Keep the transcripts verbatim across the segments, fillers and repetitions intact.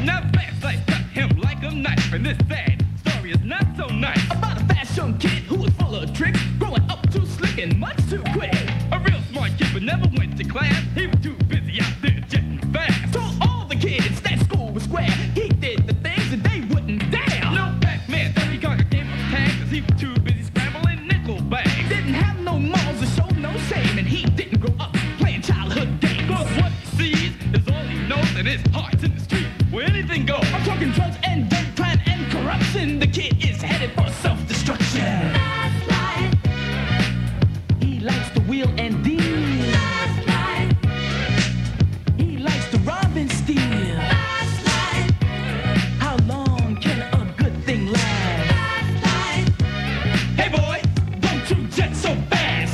Now fast life cut him like a knife, and this sad story is not so nice. About a fast young kid who was full of tricks, growing up too slick and much too quick. A real smart kid but never went to class. He was too busy out there jetting fast. Told all the kids that school was square. He did the things that they wouldn't dare. No Pac-Man, Donkey Kong gave him tags, cause he was too busy scrambling nickel bags. Didn't have no morals or show no shame, and he didn't grow up playing childhood games. Cause what he sees is all he knows, and his heart's in the street where anything goes. I'm talking drugs and dirt, crime and corruption. The kid is headed for self-destruction. Fast life, He likes to wheel and deal. fast life, He likes to rob and steal. fast life, How long can a good thing last? fast life. Hey boy, don't you jet so fast.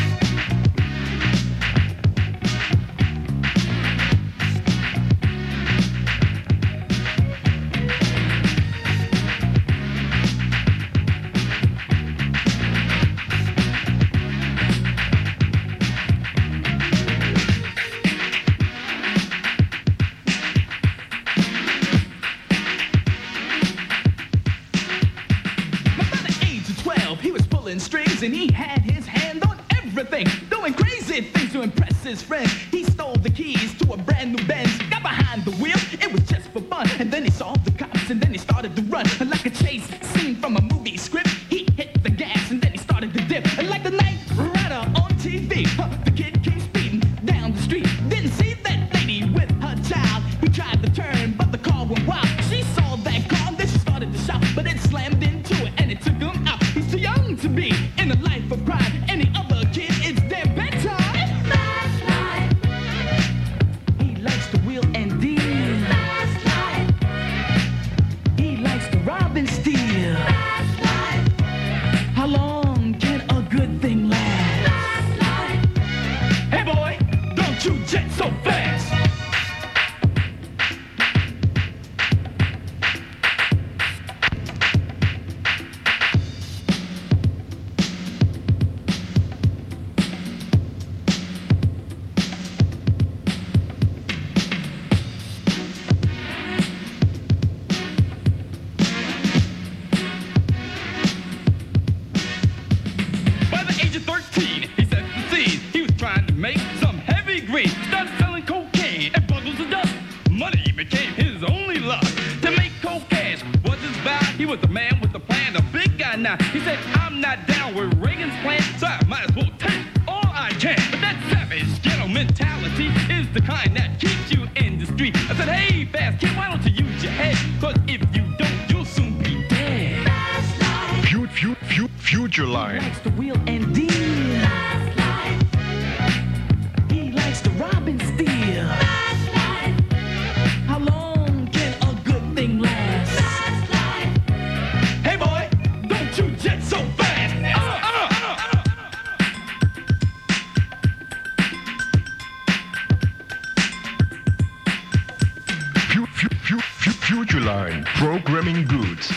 By the age of twelve, he was pulling strings and he had his hand on everything, doing crazy things to impress his friends. He stole the keys to a brand new Benz, got behind the wheel, it was just for fun. And then he saw the cops and then he started to run. Like a chase scene from a movie script, he hit the gas and then he started to dip. And like the Knight Rider on T V, huh, the kid came speeding down the street. Didn't see that lady with her child. He tried to turn, but the car went wild. She saw that car and then she started to shout, but it slammed into it and it took him out. He's too young to be in a life of crime. Any other kid, it's their bedtime. Fast life, He likes to wheel and deal. fast life, He likes to rob and steal. fast life, How long can a good thing last? fast life. Hey boy, don't you jet so fast. By the age of thirteen, he set the scene. He was trying to make some heavy green. Started selling cocaine and bundles of dust. Money became his only luck. To make coke cash was his vow. He was the man with the plan, a big guy now. He said, I'm not down with Reagan's plan, so I might as well take all I can. But that savage ghetto mentality is the kind that keeps you in the street. I said, hey, fast kid, why don't you use your head? Cause if you don't, you'll soon be dead. Fast life, Fu- fu- fu- Future He Line. likes to wheel and deal. fast life, He likes to rob and steal. fast life, How long can a good thing last? fast life. Hey boy, don't you jet so fast. Uh, uh, uh. Fu- fu- fu- fu- Future Line. Programming goods.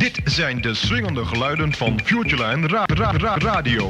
Dit zijn de swingende geluiden van Futureline ra- ra- ra- Radio.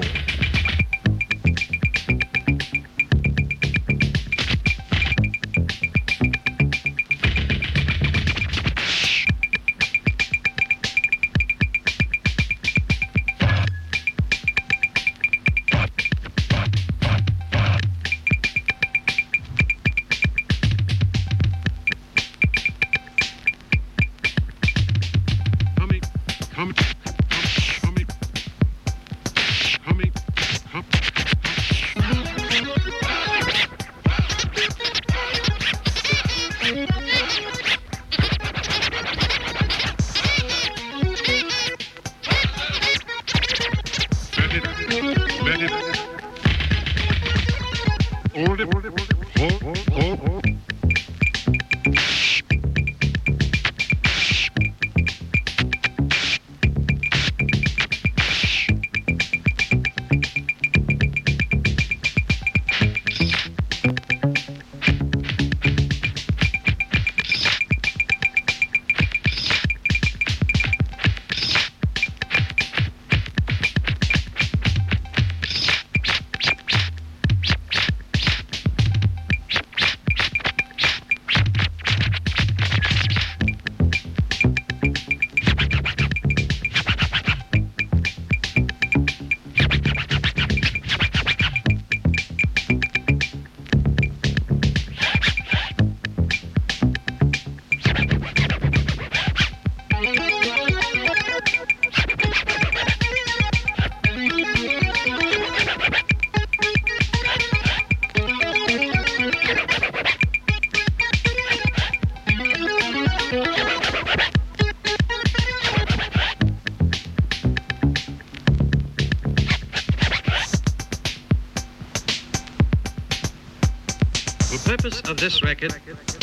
The purpose of this record.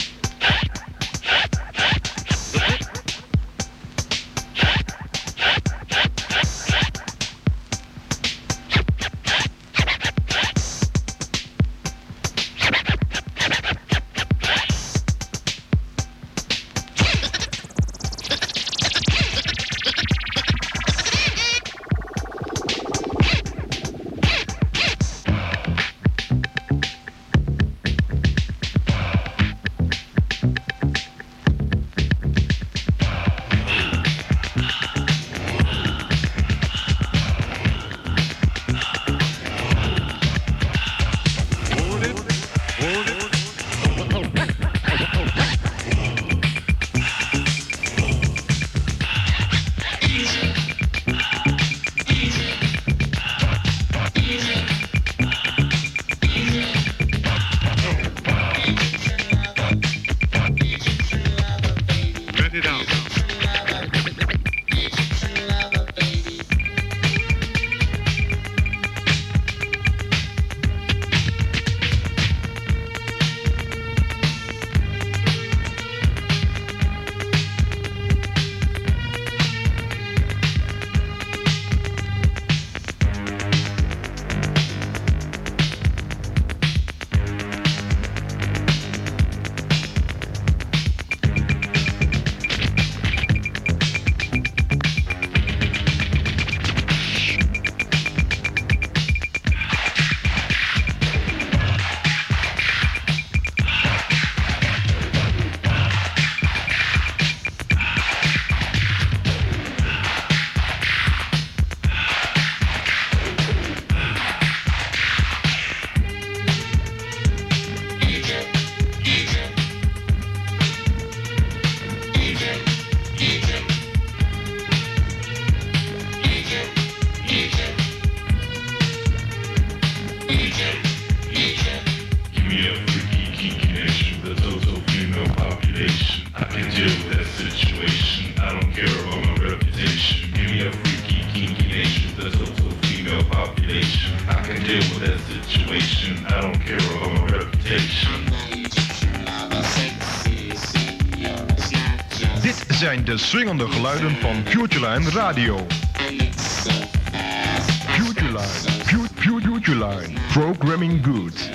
Zijn de swingende geluiden van Futureline Radio. Futureline, Futureline, programming good.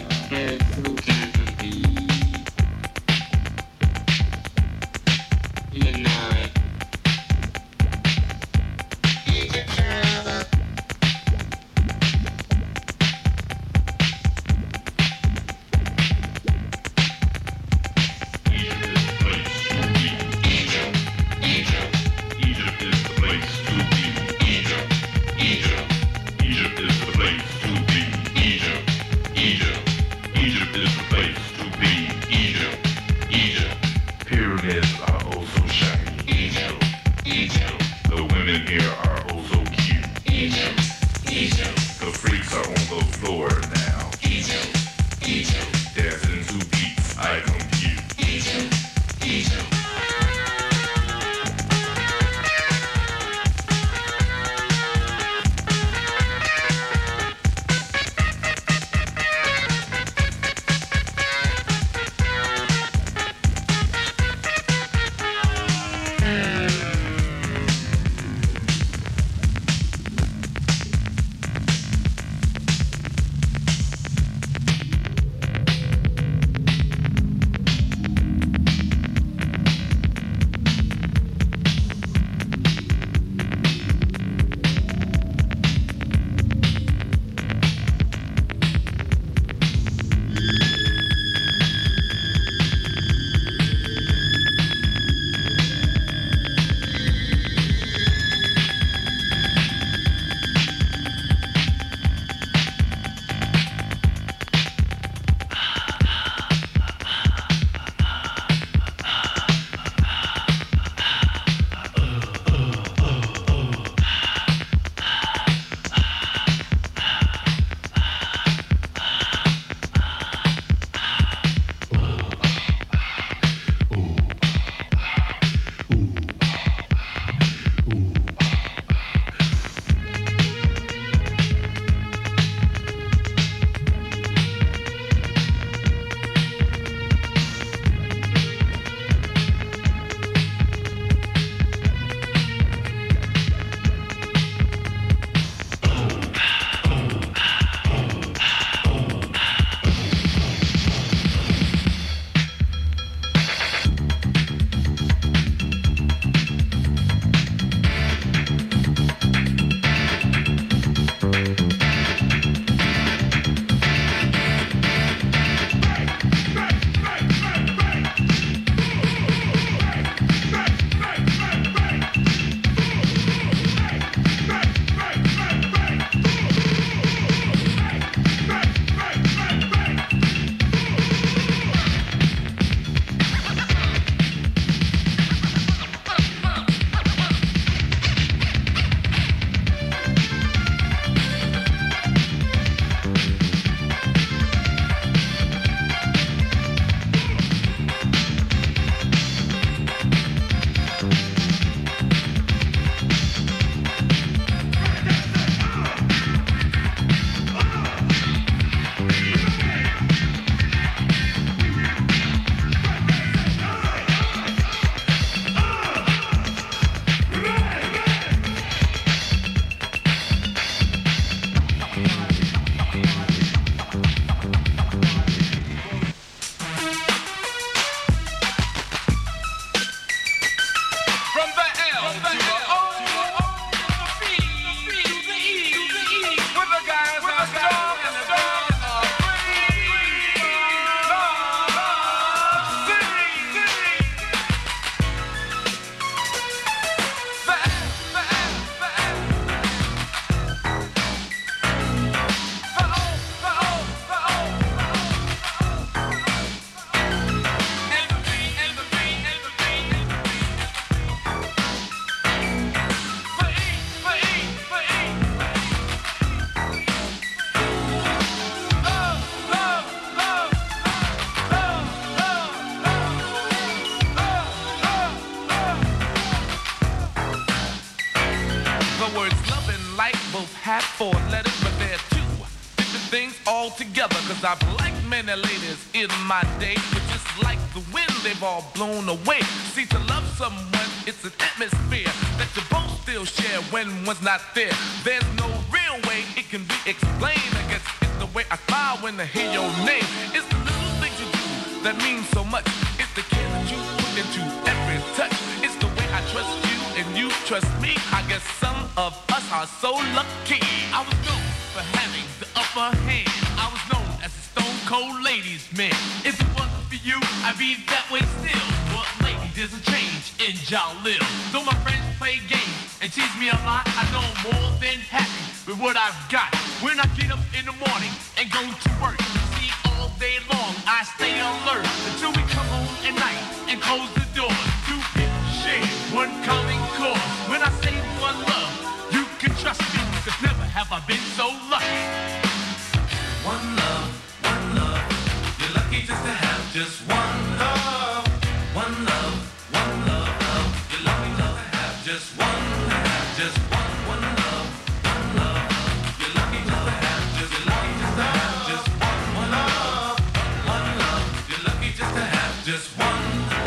together, cause I've liked many ladies in my day, but just like the wind, they've all blown away. See, to love someone, it's an atmosphere that you both still share when one's not there. There's no real way it can be explained. I guess it's the way I smile when I hear your name. It's the little things you do that mean so much. It's the care that you put into every touch. It's the way I trust you and you trust me. I guess some of us are so lucky. I was known for having the upper hand. I was known as a stone cold ladies man. If it wasn't for you, I'd be that way still. But lately there's a change in John Lil. Though my friends play games and tease me a lot, I know I'm more than happy with what I've got. When I get up in the morning and go to work, see all day long I stay alert until we come home at night and close the door. Two people share one common cause. When I say one love, you can trust me, cause never have I been so lucky. One love, one love, you're lucky just to have just one love. One love, one love, love, you're lucky just to have just one, have just one, one love, one love, you're lucky just to have just, you're lucky just to have just one, one love, one love, you're lucky just to have just one.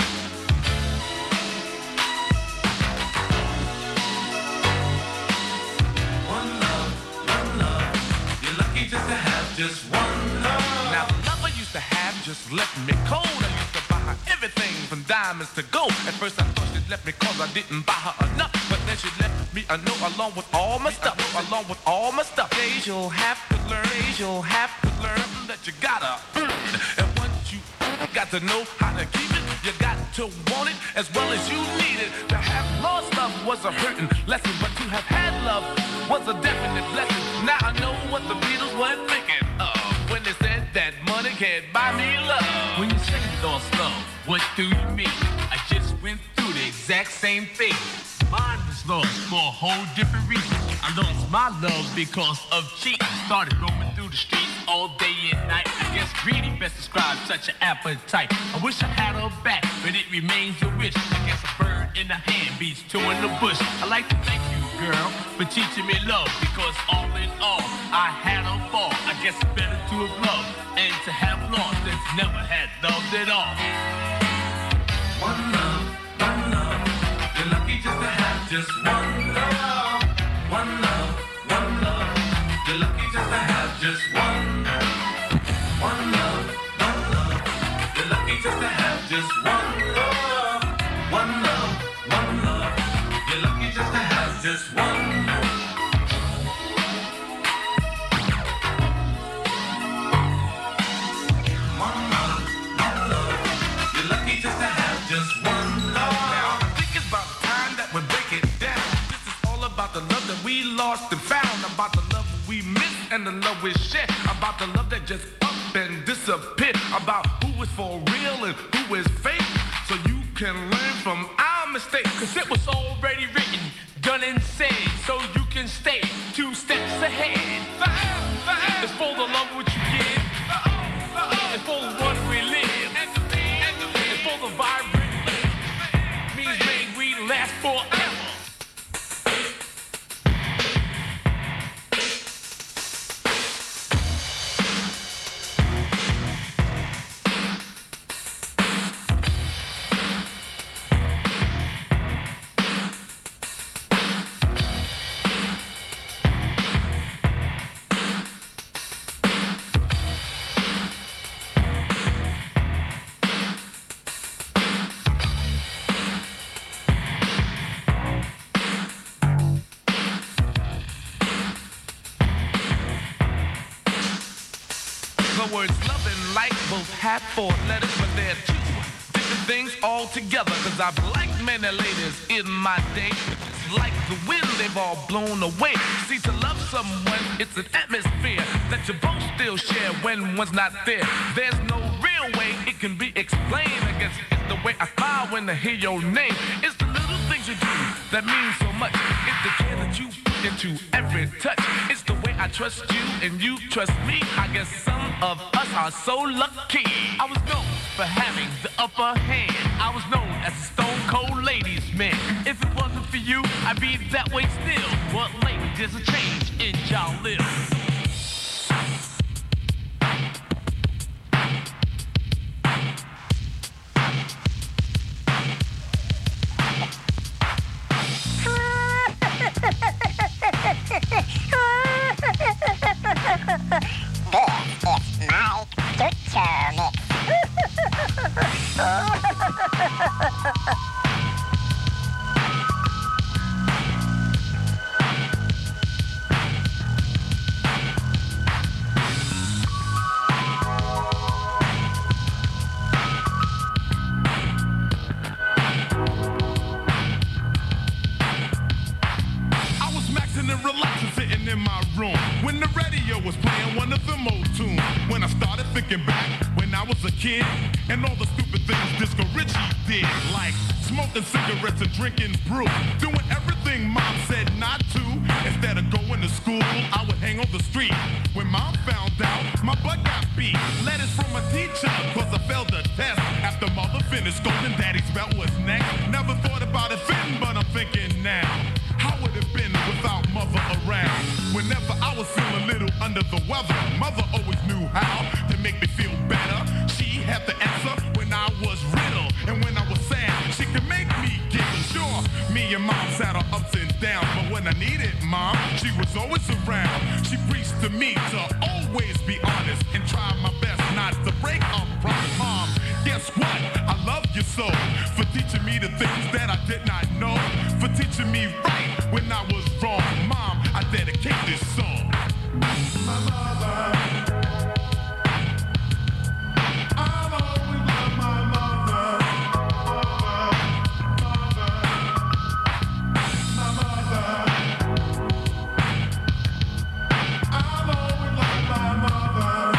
One love, one love, you're lucky just to have just one love. Now the love I used to have just left me cold. I used to buy her everything from diamonds to gold. At first I thought she left me cause I didn't buy her enough, but then she left me a note along with all my stuff, along with all my stuff. Days you'll have to learn, days you'll have to learn that you gotta earn. And once you got to know how to keep it, you got to want it as well as you need it. To have lost love was a hurting lesson, but to have had love was a definite blessing. Now I know what the Beatles were thinking of when they said that money can't buy me love. When you say you lost love, what do you mean? I just went through the exact same thing. Mine was lost for a whole different reason. I lost my love because of cheating. Started roaming through the streets all day and night. I guess greedy best describes such an appetite. I wish I had her back, but it remains a wish. I guess a bird in the hand beats two in the bush. I like to thank you, girl, for teaching me love, because all in all, I had a fall. I guess it's better to have loved and to have lost than to never had loved at all. One love, one love, you're lucky just to have just one love. One love, one love, you're lucky just to have just one. One love, one love, you're lucky just to have just one love. One love, one love, you're lucky just to have just one. One love, one love, you're lucky just to have just one love. Now I think it's about time that we break it down. This is all about the love that we lost and found, about the love we missed and the love we shared, about the love that just up and disappeared, about who is for real and who is fake, so you can learn from our mistakes. Cause it was already written, done and said, so you can stay two steps ahead. It's for the love which you give, it's for the one we live, it's for the vibrant live, means may we last forever. The words love and like both have four letters, but they're two different things altogether. Cause I've liked many ladies in my day, but just like the wind, they've all blown away. See, to love someone, it's an atmosphere that you both still share when one's not there. There's no real way it can be explained. I guess it's the way I smile when I hear your name. It's the little things you do that mean so much. It's the care that you put into every touch. It's the way I trust you and you trust me. I guess some of us are so lucky. I was known for having the upper hand. I was known as a stone cold ladies man. If it wasn't for you, I'd be that way still. But lately there's a change in y'all live. Relaxing, sitting in my room when the radio was playing one of them old tunes. When I started thinking back when I was a kid and all the stupid things Disco Richie did, like smoking cigarettes and drinking brew, doing everything mom said not to. Instead of going to school, I would hang on the street. When mom found out, my butt got beat. Letters from a teacher, cause I failed the test. After mother finished scolding, daddy's belt was next. Never thought about it then, but I'm thinking now, how would it have been without mother around? Whenever I was feeling a little under the weather, mother always knew how to make me feel better. She had the answer when I was riddle, and when I was sad, she could make me giggle. Sure, me and mom sat our ups and downs, but when I needed mom, she was always around. She preached to me to always be honest and try my best not to break a promise. Mom, guess what? I love you so, for teaching me the things that I did not know, for teaching me right when I was wrong. Mom, I dedicate this song. My mother, I'll always love my mother. My mother, I'll always love my mother.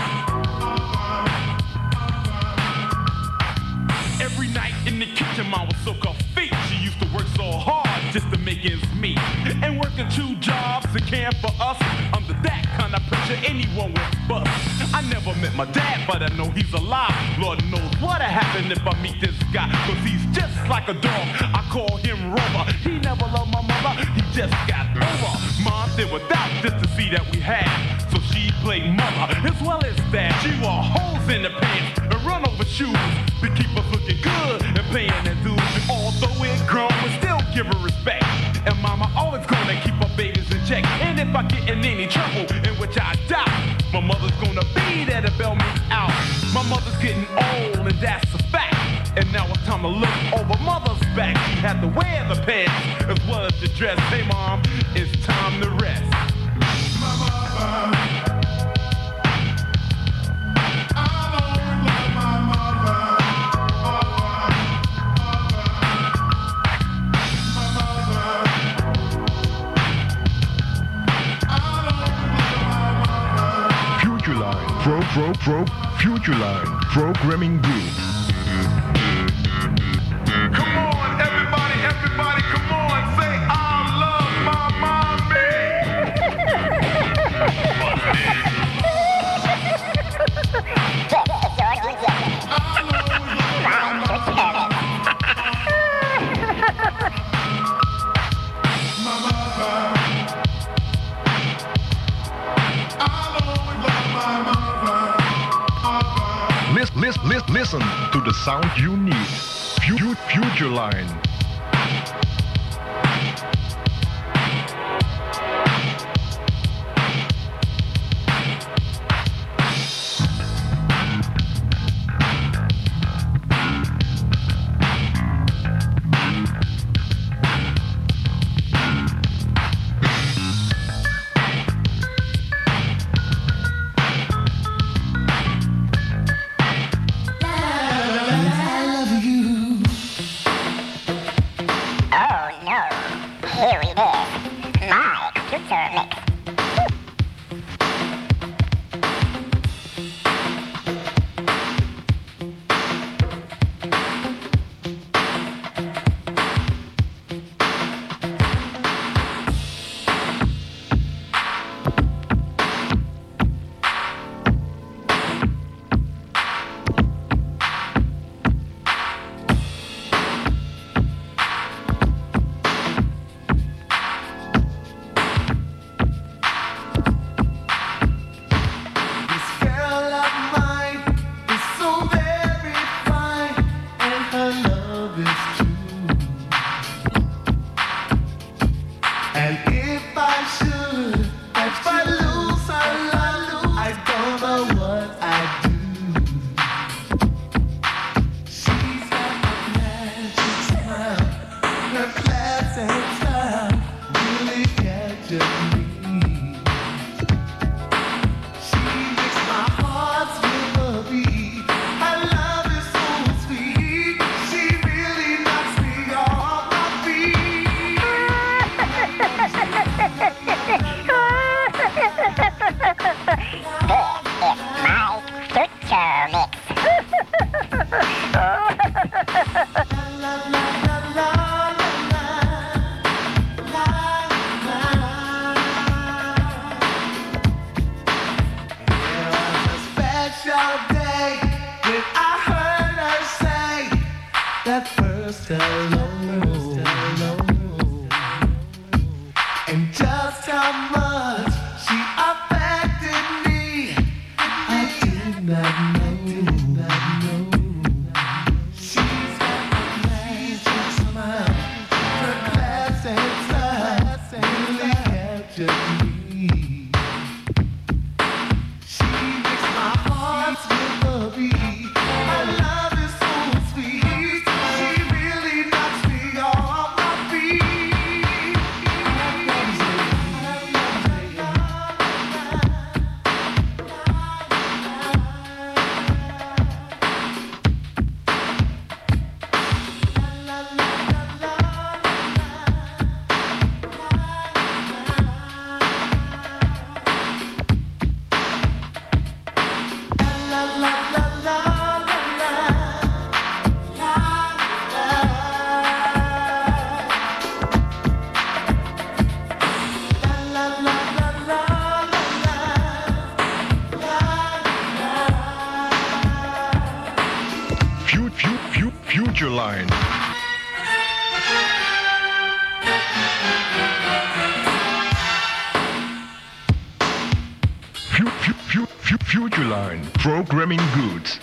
Every night in the kitchen, mom would soak her feet. She used to work so hard just to make ends meet, and working two jobs to care for us. Under that kind of pressure, anyone would bust. I never met my dad, but I know he's alive. Lord knows what'll happen if I meet this guy, cause he's just like a dog. I call him Rover. He never loved my mother, he just got over. Mom did without just to see that we had, so she played mother as well as dad. She wore holes in the pants and run over shoes to keep us looking good and paying their dues. Although we're grown, we still give her respect. And mama always gonna keep her babies in check. And if I get in any trouble, in which I doubt, my mother's gonna be there to bail me out. My mother's getting old, and that's a fact. And now it's time to look over mother's back. She had to wear the pants as well as the dress. Hey mom, it's time to rest. My mother, I'll always love my mother. Pro, pro, pro, Future Line, programming group. Come on, everybody, everybody, come on, say I love my mommy. Listen, listen, listen to the sound you need. Future Line. I love you. that first hello, and just how much she affected me, I did not know. She's got a magic smile, her class and style really captured me. She makes my heart skip a beat. Her love is so sweet. She really knocks me off my feet. Fu- fu- fu- Future Line. Fu- fu- fu- fu- Future Line. Programming goods.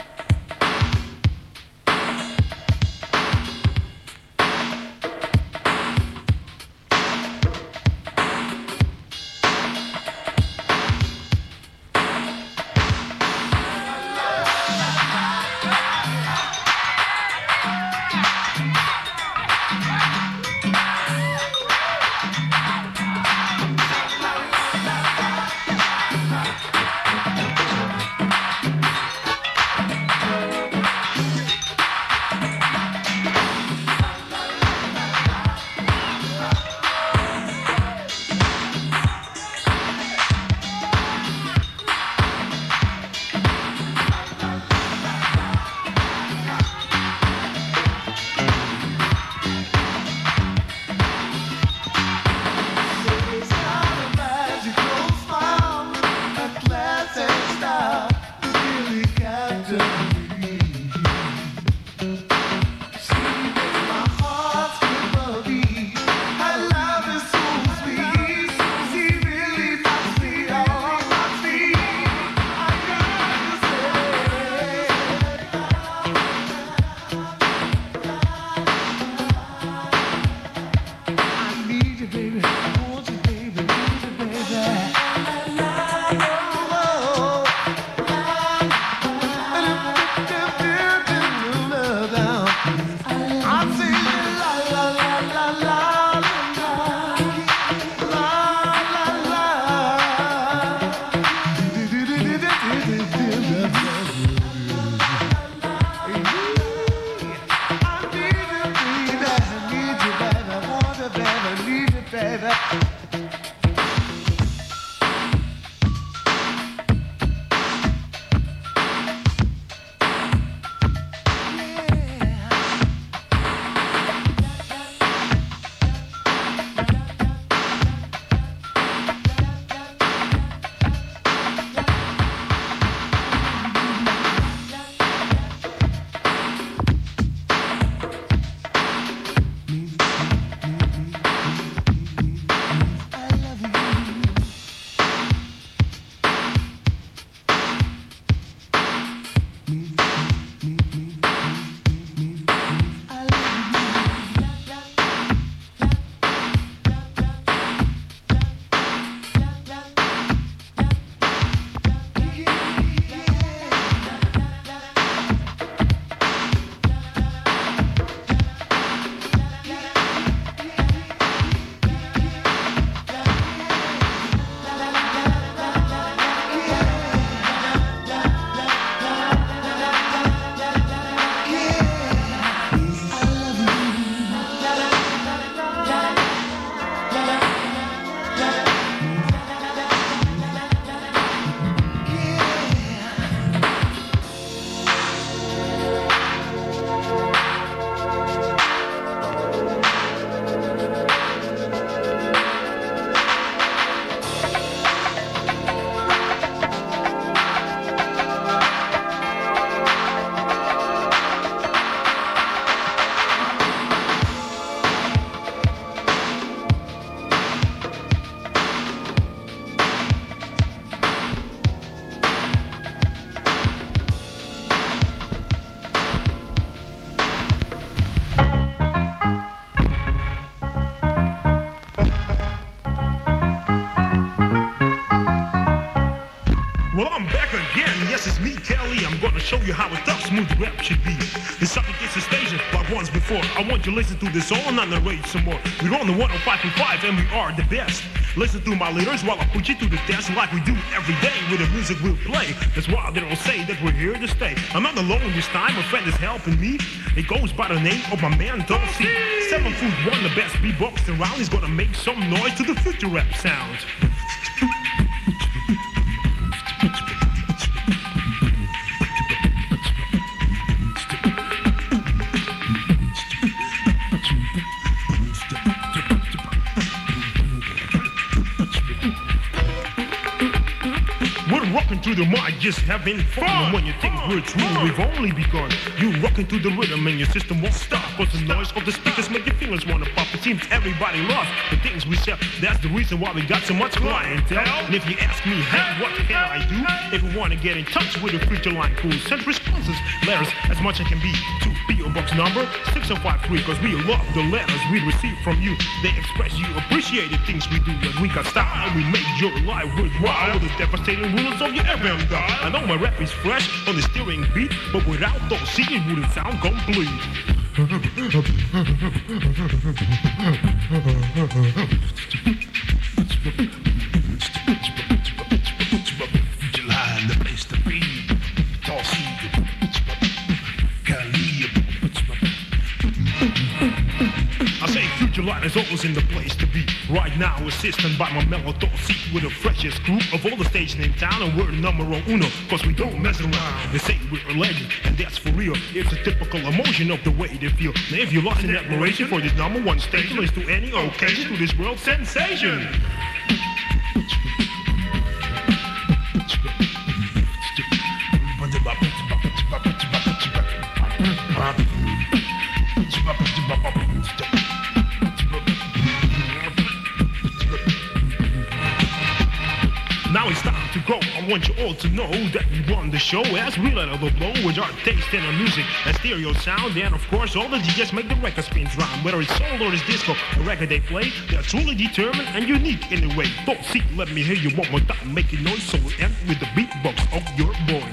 show you how a tough, smooth rap should be. The subject is the station, like once before. I want you to listen to this all and I'll narrate some more. We're on the one oh five point five and we are the best. Listen to my lyrics while I put you to the test like we do every day with the music we'll play. That's why they don't say that we're here to stay. I'm not alone this time, a friend is helping me. It goes by the name of my man Dolce. Seven foot one, the best beatbox around. He's gonna make some noise to the future rap sound. Rocking through the mic, just having fun. And when you think we're true, we've only begun. You rocking to the rhythm and your system won't stop. Cause the noise of the speakers make your feelings wanna pop. It seems everybody loves the things we sell. That's the reason why we got so much clientele. And if you ask me, hey, what can I do? If you wanna get in touch with the Future Line crew, send responses, letters, as much as can be to P O Box number six oh five three. Cause we love the letters we receive from you. They express you appreciate the things we do. And we got style and we make your life worthwhile. With the devastating rules of your F M dial. I know my rap is fresh on the steering beat, but without those C it wouldn't sound complete. July, the place to be. Tall C. I say Future Line is always in the place to be. Right now, assisted by my mellow seat with the freshest group of all the stations in town, and we're numero uno, cause we don't mess around. They say we're a legend, and that's for real. It's a typical emotion of the way they feel. Now if you lost in admiration for this number one station, let's do any occasion to this world sensation. Now it's time to go. I want you all to know that we run the show as we let it blow with our taste in our music and stereo sound. And of course, all the D Js make the record spins round. Whether it's soul or it's disco, a record they play, they're truly determined and unique in a way. Don't see, let me hear you one more time. Make it noise so we end with the beatbox of your boy.